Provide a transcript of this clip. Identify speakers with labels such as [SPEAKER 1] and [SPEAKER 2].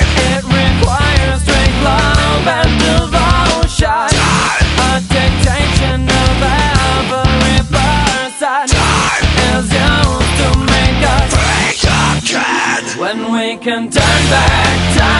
[SPEAKER 1] It requires strength, love, and devotion. A dictation of every person is used to make us
[SPEAKER 2] break again.
[SPEAKER 1] when we can turn back time.